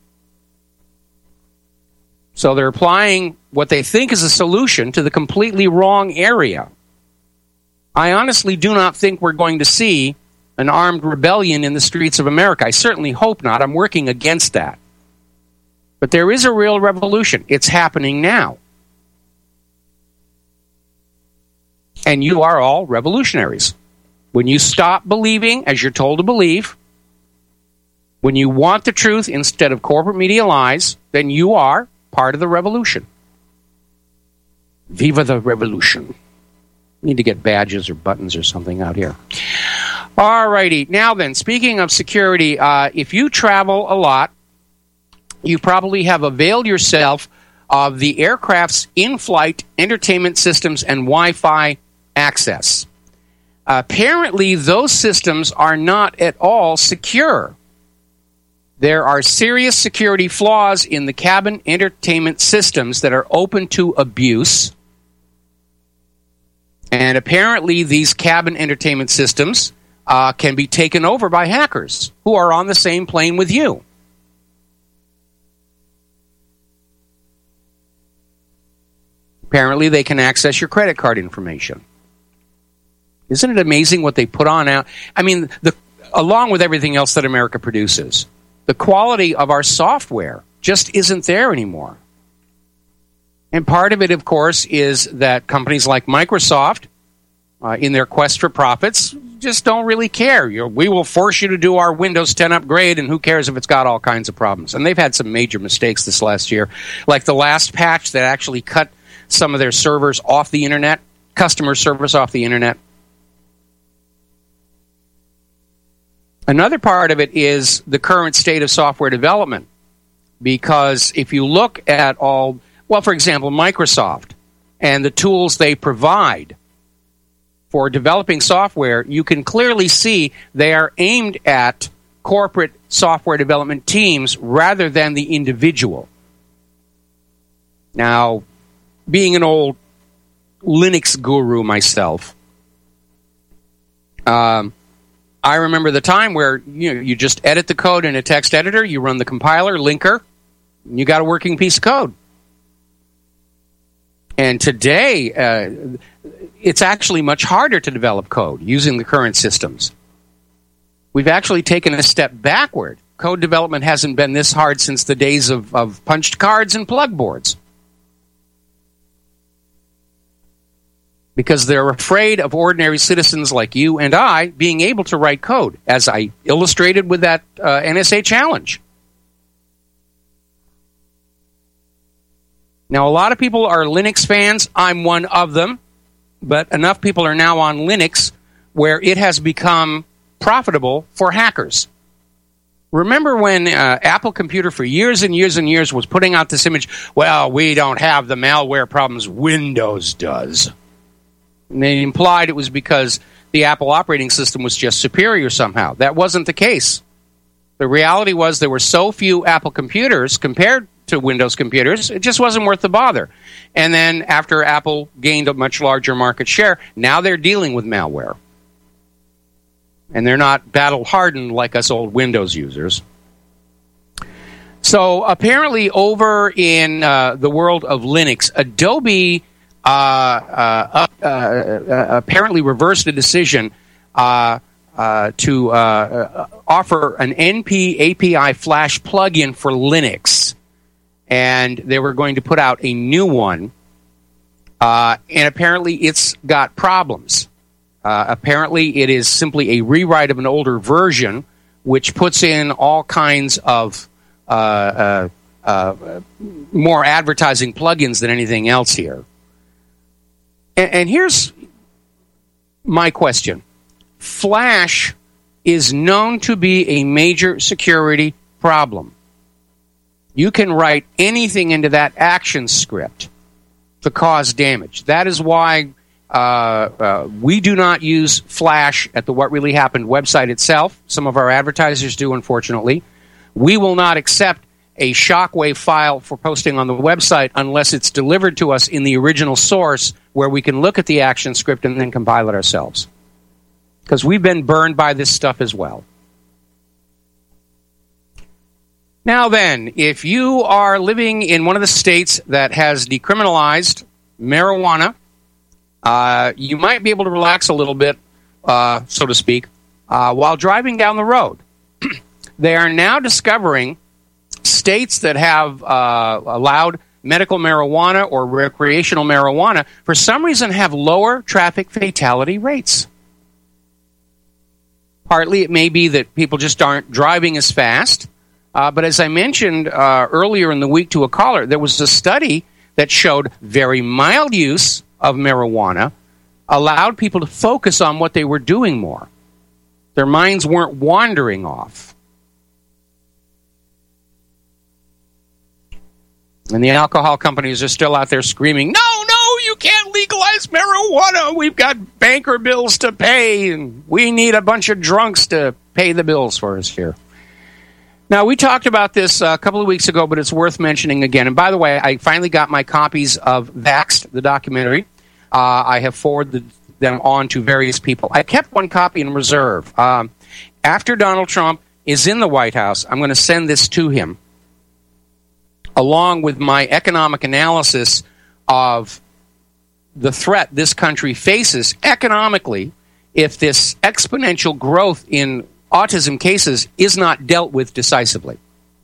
So they're applying what they think is a solution to the completely wrong area. I honestly do not think we're going to see an armed rebellion in the streets of America. I certainly hope not. I'm working against that. But there is a real revolution. It's happening now. And you are all revolutionaries. When you stop believing as you're told to believe, when you want the truth instead of corporate media lies, then you are part of the revolution. Viva the revolution. Need to get badges or buttons or something out here. All righty. Now then, speaking of security, uh, if you travel a lot, you probably have availed yourself of the aircraft's in-flight entertainment systems and Wi-Fi access. Apparently, those systems are not at all secure. There are serious security flaws in the cabin entertainment systems that are open to abuse. And apparently these cabin entertainment systems uh, can be taken over by hackers who are on the same plane with you. Apparently they can access your credit card information. Isn't it amazing what they put on out? I mean, the, along with everything else that America produces, the quality of our software just isn't there anymore. And part of it, of course, is that companies like Microsoft, uh, in their quest for profits, just don't really care. You're, we will force you to do our Windows ten upgrade, and who cares if it's got all kinds of problems. And they've had some major mistakes this last year, like the last patch that actually cut some of their servers off the internet, customer service off the internet. Another part of it is the current state of software development. Because if you look at all, well, for example, Microsoft and the tools they provide for developing software, you can clearly see they are aimed at corporate software development teams rather than the individual. Now, being an old Linux guru myself, um, I remember the time where you know, you just edit the code in a text editor, you run the compiler, linker, and you got a working piece of code. And today, uh, it's actually much harder to develop code using the current systems. We've actually taken a step backward. Code development hasn't been this hard since the days of, of punched cards and plug boards. Because they're afraid of ordinary citizens like you and I being able to write code, as I illustrated with that uh, N S A challenge. Now, a lot of people are Linux fans. I'm one of them. But enough people are now on Linux where it has become profitable for hackers. Remember when uh, Apple Computer for years and years and years was putting out this image, well, we don't have the malware problems Windows does. And they implied it was because the Apple operating system was just superior somehow. That wasn't the case. The reality was there were so few Apple computers compared to Windows computers, it just wasn't worth the bother. And then after Apple gained a much larger market share, now they're dealing with malware. And they're not battle-hardened like us old Windows users. So apparently over in uh, the world of Linux, Adobe uh, uh, uh, uh, apparently reversed a decision uh, uh, to uh, offer an N P A P I Flash plugin for Linux. And they were going to put out a new one. Uh, and apparently it's got problems. Uh, apparently it is simply a rewrite of an older version, which puts in all kinds of uh, uh, uh, more advertising plugins than anything else here. And, and here's my question. Flash is known to be a major security problem. You can write anything into that action script to cause damage. That is why uh, uh, we do not use Flash at the What Really Happened website itself. Some of our advertisers do, unfortunately. We will not accept a Shockwave file for posting on the website unless it's delivered to us in the original source where we can look at the action script and then compile it ourselves. Because we've been burned by this stuff as well. Now then, if you are living in one of the states that has decriminalized marijuana, uh, you might be able to relax a little bit, uh, so to speak, uh, while driving down the road. They are now discovering states that have uh, allowed medical marijuana or recreational marijuana, for some reason, have lower traffic fatality rates. Partly it may be that people just aren't driving as fast. Uh, but as I mentioned uh, earlier in the week to a caller, there was a study that showed very mild use of marijuana allowed people to focus on what they were doing more. Their minds weren't wandering off. And the alcohol companies are still out there screaming, no, no, you can't legalize marijuana. We've got banker bills to pay, and we need a bunch of drunks to pay the bills for us here. Now, we talked about this a couple of weeks ago, but it's worth mentioning again. And by the way, I finally got my copies of Vaxxed, the documentary. Uh, I have forwarded them on to various people. I kept one copy in reserve. Um, after Donald Trump is in the White House, I'm going to send this to him, along with my economic analysis of the threat this country faces economically if this exponential growth in autism cases is not dealt with decisively.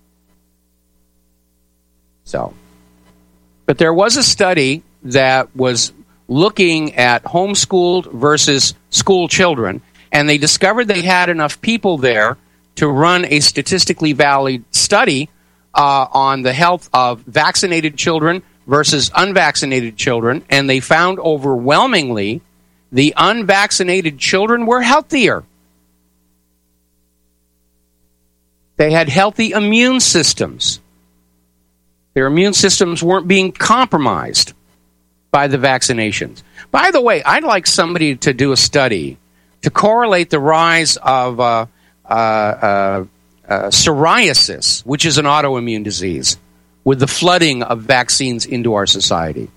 So, but there was a study that was looking at homeschooled versus school children, and they discovered they had enough people there to run a statistically valid study uh, on the health of vaccinated children versus unvaccinated children, and they found overwhelmingly the unvaccinated children were healthier. They had healthy immune systems. Their immune systems weren't being compromised by the vaccinations. By the way, I'd like somebody to do a study to correlate the rise of uh, uh, uh, uh, psoriasis, which is an autoimmune disease, with the flooding of vaccines into our society,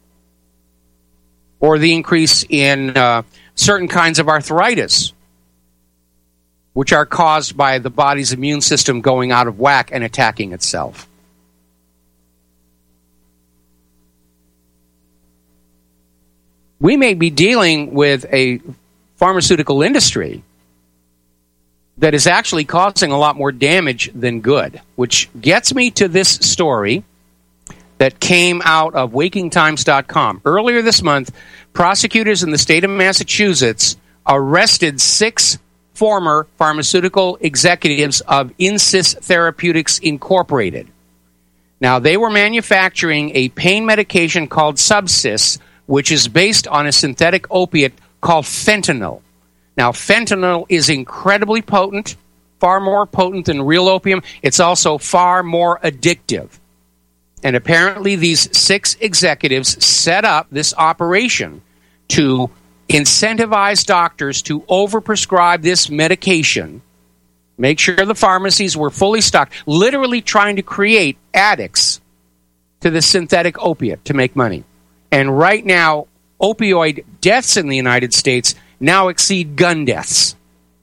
or the increase in uh, certain kinds of arthritis, which are caused by the body's immune system going out of whack and attacking itself. We may be dealing with a pharmaceutical industry that is actually causing a lot more damage than good, which gets me to this story that came out of waking times dot com. Earlier this month, prosecutors in the state of Massachusetts arrested six former pharmaceutical executives of Insys Therapeutics Incorporated. Now, they were manufacturing a pain medication called Subsys, which is based on a synthetic opiate called fentanyl. Now, fentanyl is incredibly potent, far more potent than real opium. It's also far more addictive. And apparently these six executives set up this operation to incentivize doctors to overprescribe this medication, make sure the pharmacies were fully stocked, literally trying to create addicts to the synthetic opiate to make money. And right now, opioid deaths in the United States now exceed gun deaths.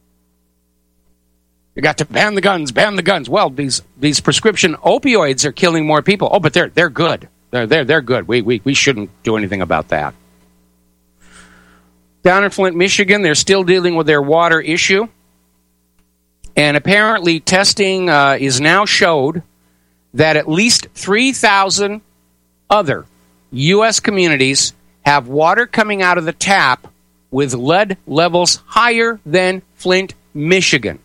You got to ban the guns, ban the guns. Well, these these prescription opioids are killing more people. Oh, but they're they're good. They're they're they're good. We we we shouldn't do anything about that. Down in Flint, Michigan, they're still dealing with their water issue, and apparently testing uh, is now showed that at least three thousand other U S communities have water coming out of the tap with lead levels higher than Flint, Michigan.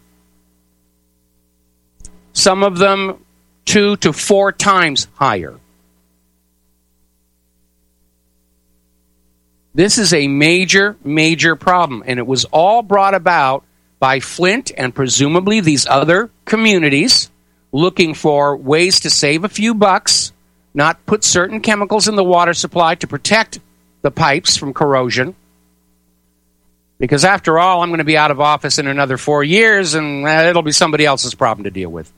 Some of them two to four times higher. This is a major, major problem, and it was all brought about by Flint and presumably these other communities looking for ways to save a few bucks, not put certain chemicals in the water supply to protect the pipes from corrosion. Because after all, I'm going to be out of office in another four years, and uh, it'll be somebody else's problem to deal with.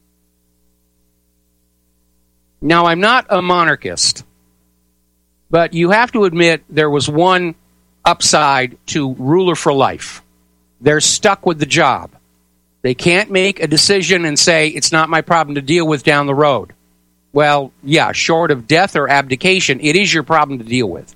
Now, I'm not a monarchist, but you have to admit there was one upside to ruler for life. They're stuck with the job. They can't make a decision and say, it's not my problem to deal with down the road. Well, yeah, short of death or abdication, it is your problem to deal with.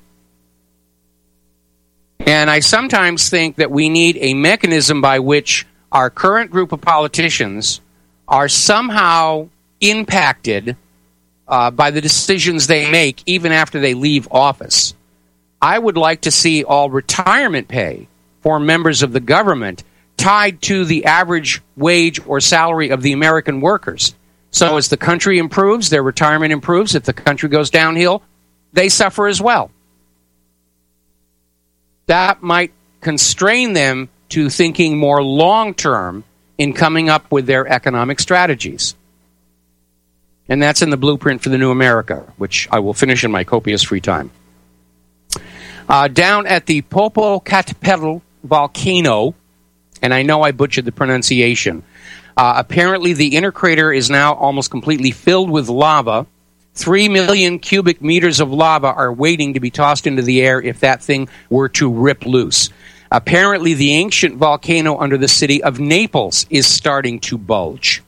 And I sometimes think that we need a mechanism by which our current group of politicians are somehow impacted uh, by the decisions they make even after they leave office. I would like to see all retirement pay for members of the government tied to the average wage or salary of the American workers. So as the country improves, their retirement improves. If the country goes downhill, they suffer as well. That might constrain them to thinking more long-term in coming up with their economic strategies. And that's in the blueprint for the New America, which I will finish in my copious free time. Uh, down at the Popocatépetl volcano, and I know I butchered the pronunciation, uh, apparently the inner crater is now almost completely filled with lava. Three million cubic meters of lava are waiting to be tossed into the air if that thing were to rip loose. Apparently, the ancient volcano under the city of Naples is starting to bulge.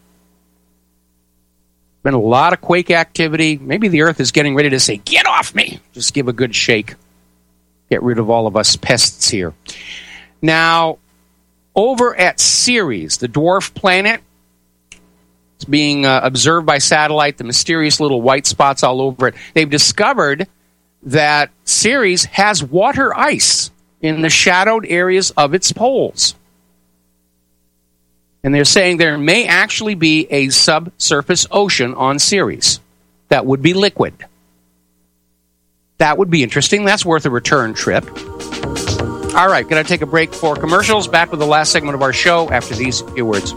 Been a lot of quake activity. Maybe the Earth is getting ready to say, "Get off me!" Just give a good shake. Get rid of all of us pests here. Now, over at Ceres, the dwarf planet, it's being uh, observed by satellite, the mysterious little white spots all over it. They've discovered that Ceres has water ice in the shadowed areas of its poles. And they're saying there may actually be a subsurface ocean on Ceres that would be liquid. That would be interesting. That's worth a return trip. All right, going to take a break for commercials. Back with the last segment of our show after these few words.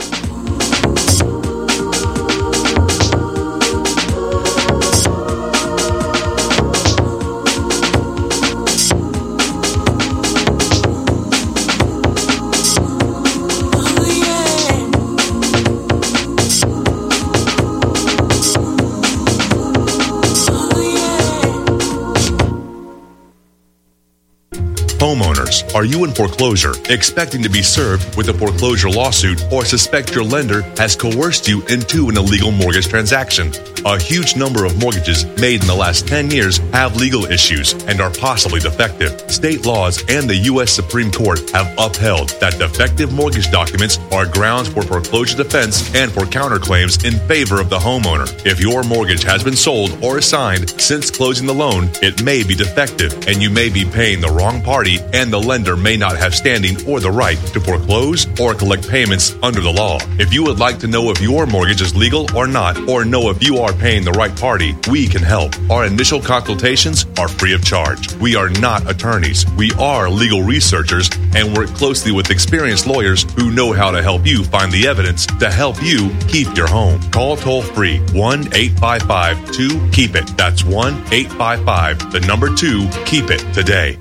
Homeowners, are you in foreclosure, expecting to be served with a foreclosure lawsuit, or suspect your lender has coerced you into an illegal mortgage transaction? A huge number of mortgages made in the last ten years have legal issues and are possibly defective. State laws and the U S Supreme Court have upheld that defective mortgage documents are grounds for foreclosure defense and for counterclaims in favor of the homeowner. If your mortgage has been sold or assigned since closing the loan, it may be defective and you may be paying the wrong party, and the lender may not have standing or the right to foreclose or collect payments under the law. If you would like to know if your mortgage is legal or not, or know if you are paying the right party, we can help. Our initial consultations are free of charge. We are not attorneys. We are legal researchers and work closely with experienced lawyers who know how to help you find the evidence to help you keep your home. Call toll free one eight five five two keep it. That's one eight five five, the number two, keep it today.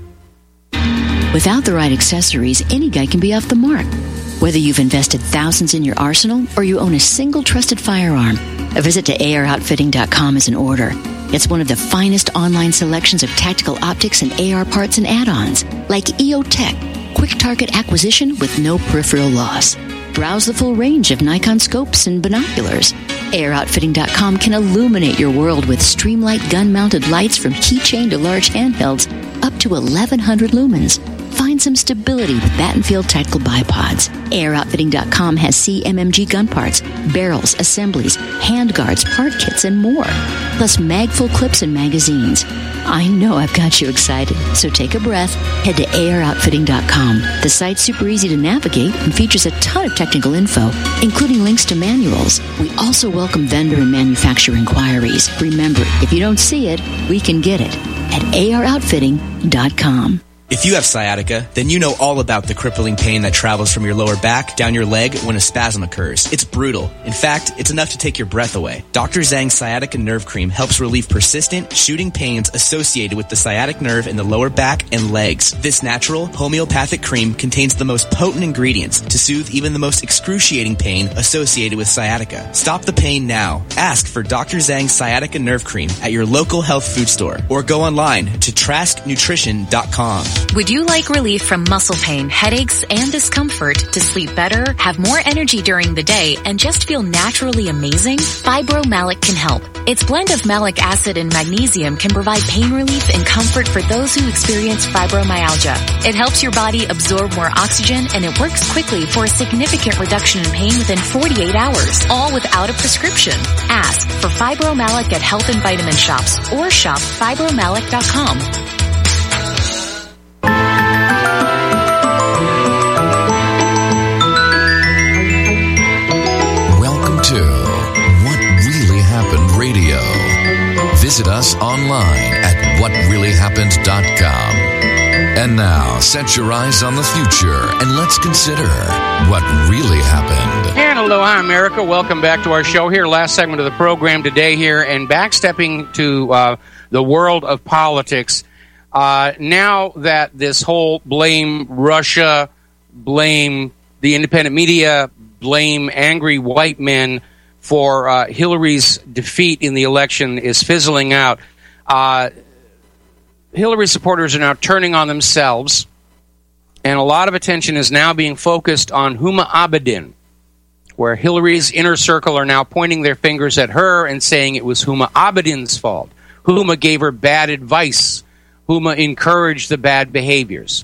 Without the right accessories, any guy can be off the mark. Whether you've invested thousands in your arsenal or you own a single trusted firearm, a visit to A R outfitting dot com is in order. It's one of the finest online selections of tactical optics and A R parts and add-ons, like E O Tech, quick target acquisition with no peripheral loss. Browse the full range of Nikon scopes and binoculars. A R outfitting dot com can illuminate your world with Streamlight gun-mounted lights from keychain to large handhelds up to eleven hundred lumens. Find some stability with Battenfield Tactical Bipods. A R outfitting dot com has C M M G gun parts, barrels, assemblies, handguards, part kits, and more. Plus mag-full clips and magazines. I know I've got you excited, so take a breath. Head to A R outfitting dot com. The site's super easy to navigate and features a ton of technical info, including links to manuals. We also welcome vendor and manufacturer inquiries. Remember, if you don't see it, we can get it at A R outfitting dot com. If you have sciatica, then you know all about the crippling pain that travels from your lower back down your leg when a spasm occurs. It's brutal. In fact, it's enough to take your breath away. Doctor Zhang's Sciatica Nerve Cream helps relieve persistent, shooting pains associated with the sciatic nerve in the lower back and legs. This natural, homeopathic cream contains the most potent ingredients to soothe even the most excruciating pain associated with sciatica. Stop the pain now. Ask for Doctor Zhang's Sciatica Nerve Cream at your local health food store or go online to trask nutrition dot com. Would you like relief from muscle pain, headaches, and discomfort to sleep better, have more energy during the day, and just feel naturally amazing? Fibromalic can help. Its blend of malic acid and magnesium can provide pain relief and comfort for those who experience fibromyalgia. It helps your body absorb more oxygen, and it works quickly for a significant reduction in pain within forty-eight hours, all without a prescription. Ask for Fibromalic at health and vitamin shops or shop fibromalic dot com. Radio. Visit us online at what really happened dot com. And now, set your eyes on the future and let's consider what really happened. And aloha, America. Welcome back to our show here. Last segment of the program today here. And backstepping to uh, the world of politics. Uh, now that this whole blame Russia, blame the independent media, blame angry white men for uh, Hillary's defeat in the election is fizzling out. Uh, Hillary supporters are now turning on themselves, and a lot of attention is now being focused on Huma Abedin, where Hillary's inner circle are now pointing their fingers at her and saying it was Huma Abedin's fault. Huma gave her bad advice. Huma encouraged the bad behaviors.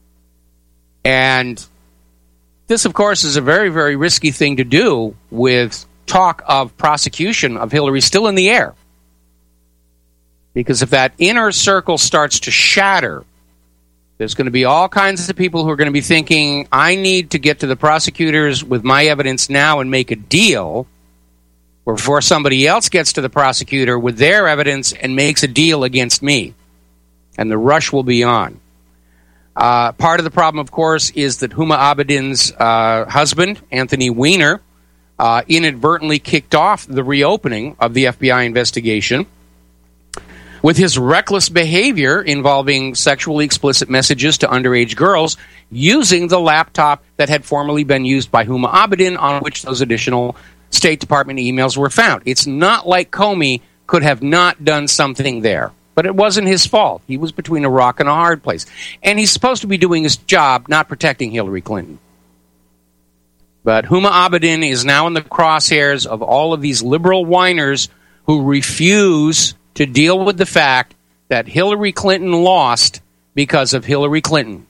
And this, of course, is a very, very risky thing to do with talk of prosecution of Hillary still in the air. Because if that inner circle starts to shatter, there's going to be all kinds of people who are going to be thinking, I need to get to the prosecutors with my evidence now and make a deal, or before somebody else gets to the prosecutor with their evidence and makes a deal against me. And the rush will be on. Uh, part of the problem, of course, is that Huma Abedin's uh, husband, Anthony Weiner, uh, inadvertently kicked off the reopening of the F B I investigation with his reckless behavior involving sexually explicit messages to underage girls using the laptop that had formerly been used by Huma Abedin on which those additional State Department emails were found. It's not like Comey could have not done something there. But it wasn't his fault. He was between a rock and a hard place. And he's supposed to be doing his job, not protecting Hillary Clinton. But Huma Abedin is now in the crosshairs of all of these liberal whiners who refuse to deal with the fact that Hillary Clinton lost because of Hillary Clinton.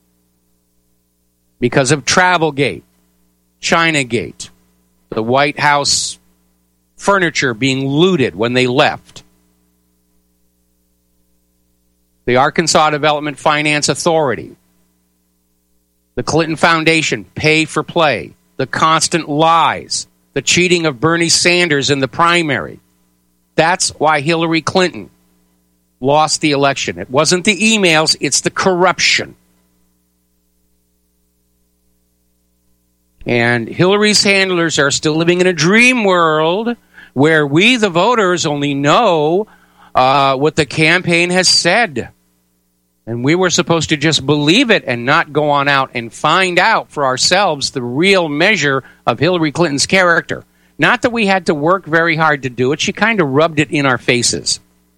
Because of Travelgate, Chinagate, the White House furniture being looted when they left, the Arkansas Development Finance Authority, the Clinton Foundation, pay for play, the constant lies, the cheating of Bernie Sanders in the primary. That's why Hillary Clinton lost the election. It wasn't the emails, it's the corruption. And Hillary's handlers are still living in a dream world where we, the voters, only know uh, what the campaign has said. And we were supposed to just believe it and not go on out and find out for ourselves the real measure of Hillary Clinton's character. Not that we had to work very hard to do it. She kind of rubbed it in our faces.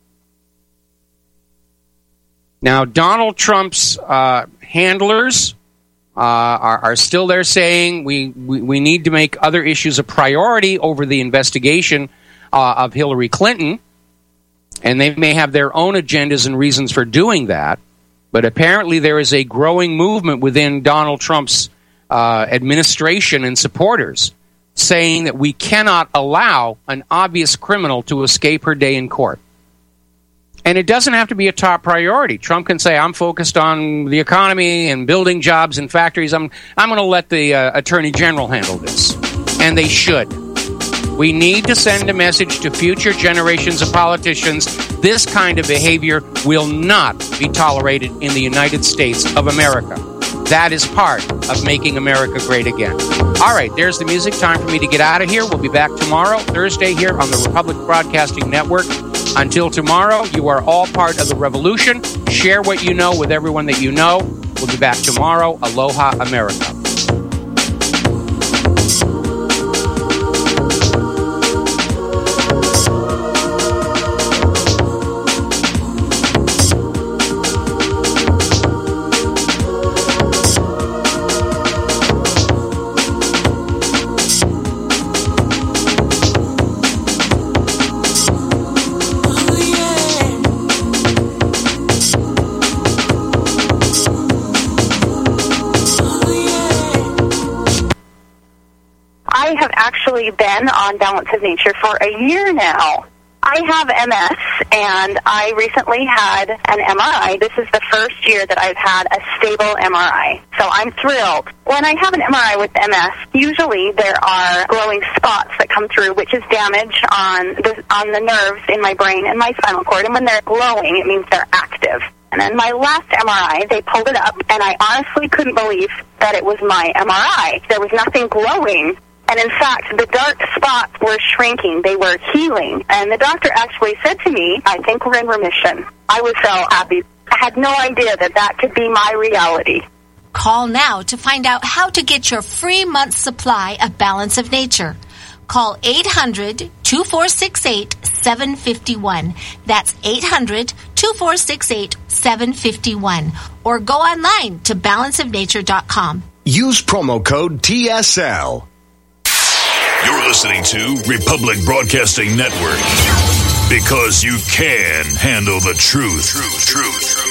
Now, Donald Trump's uh, handlers uh, are, are still there saying we, we, we need to make other issues a priority over the investigation uh, of Hillary Clinton. And they may have their own agendas and reasons for doing that. But apparently there is a growing movement within Donald Trump's uh, administration and supporters saying that we cannot allow an obvious criminal to escape her day in court. And it doesn't have to be a top priority. Trump can say, I'm focused on the economy and building jobs and factories. I'm, I'm going to let the uh, Attorney General handle this. And they should. We need to send a message to future generations of politicians. This kind of behavior will not be tolerated in the United States of America. That is part of making America great again. All right, there's the music. Time for me to get out of here. We'll be back tomorrow, Thursday, here on the Republic Broadcasting Network. Until tomorrow, you are all part of the revolution. Share what you know with everyone that you know. We'll be back tomorrow. Aloha, America. Been on Balance of Nature for a year now. I have M S, and I recently had an M R I. This is the first year that I've had a stable M R I, so I'm thrilled. When I have an M R I with M S, usually there are glowing spots that come through, which is damage on the, on the nerves in my brain and my spinal cord, and when they're glowing, it means they're active. And then my last M R I, they pulled it up, and I honestly couldn't believe that it was my M R I. There was nothing glowing. And in fact, the dark spots were shrinking. They were healing. And the doctor actually said to me, I think we're in remission. I was so happy. I had no idea that that could be my reality. Call now to find out how to get your free month's supply of Balance of Nature. Call eight hundred, two four six eight, seven five one. That's eight hundred, two four six eight, seven five one. Or go online to balance of nature dot com. Use promo code T S L. You're listening to Republic Broadcasting Network. Because you can handle the truth. Truth, truth, truth.